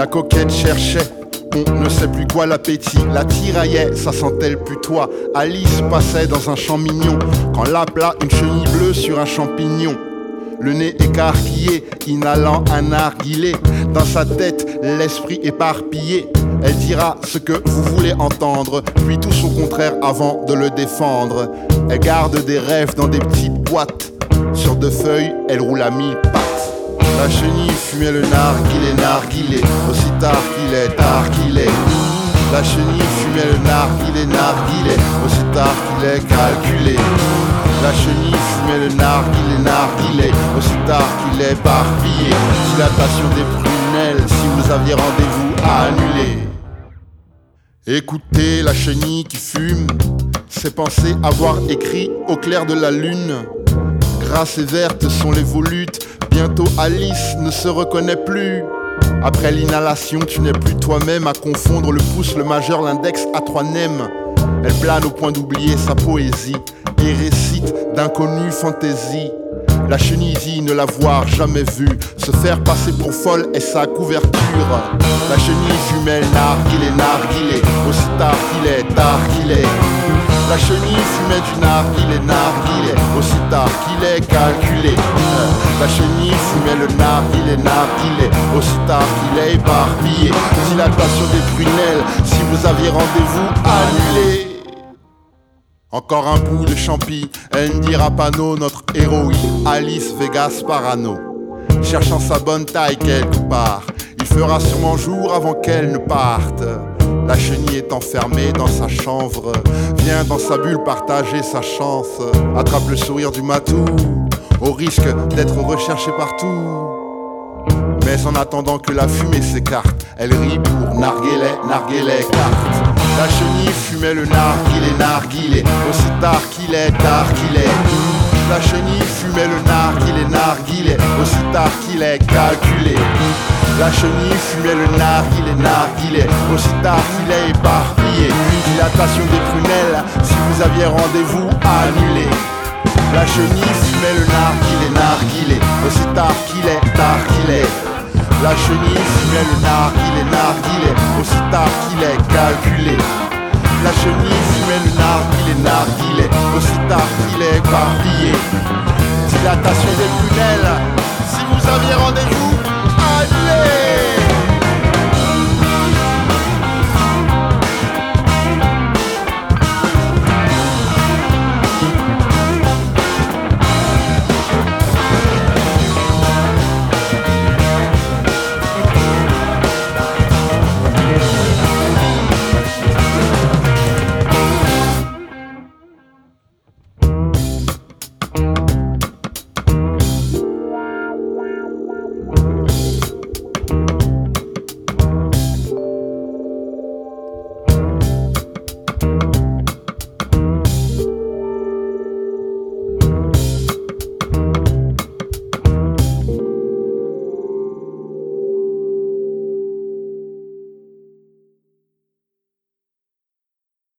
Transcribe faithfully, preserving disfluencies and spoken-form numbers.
La coquette cherchait, on ne sait plus quoi, l'appétit la tiraillait, ça sentait le putois. Alice passait dans un champ mignon, quand l'appela une chenille bleue sur un champignon. Le nez écarquillé, inhalant un narguilé, dans sa tête l'esprit éparpillé. Elle dira ce que vous voulez entendre, puis tout son contraire avant de le défendre. Elle garde des rêves dans des petites boîtes, sur deux feuilles elle roule à mille pattes. La chenille fumait le narguilé, narguilé, aussi tard qu'il est, tard qu'il est. La chenille fumait le narguilé, narguilé, aussi tard qu'il est calculé. La chenille fumait le narguilé, narguilé, aussi tard qu'il est éparpillé. Dilatation des prunelles, si vous aviez rendez-vous annulé. Écoutez la chenille qui fume, c'est penser avoir écrit au clair de la lune. Grasses et vertes sont les volutes, bientôt Alice ne se reconnaît plus. Après l'inhalation, tu n'es plus toi-même, à confondre le pouce, le majeur, l'index à trois nems. Elle plane au point d'oublier sa poésie et récite d'inconnues fantaisies. La chenille dit ne l'avoir jamais vue, se faire passer pour folle est sa couverture. La chenille fumait le narguilé, narguilé, aussi tard qu'il est, tard qu'il est. La chenille fumait du narguilé, narguilé, aussi tard qu'il est calculé. La chenille fumait le narguilé, narguilé, aussi tard qu'il est éparpillé. Dilatation des prunelles, si vous aviez rendez-vous annulé. Encore un bout de champi, Indira Pano, notre héroïne, Alice Vegas Parano. Cherchant sa bonne taille quelque part, il fera sûrement jour avant qu'elle ne parte. La chenille est enfermée dans sa chanvre, vient dans sa bulle partager sa chance. Attrape le sourire du matou, au risque d'être recherchée partout. Mais en attendant que la fumée s'écarte, elle rit pour narguer les, narguer les cartes. La chenille fumait le narguilé, narguilé, aussi tard qu'il est, tard qu'il est. La chenille fumait le narguilé, narguilé, aussi tard qu'il est calculé. La chenille fumait le narguilé, narguilé, aussi tard qu'il est éparpillé. Dilatation des prunelles, si vous aviez rendez-vous annulé. La chenille fumait le narguilé, narguilé, aussi tard qu'il est, tard qu'il est. La chenille fumait le narguilé, narguilé, aussi tard qu'il est calculé. La chenille fumait le narguilé, narguilé, aussi tard qu'il est éparpillé. Dilatation des prunelles,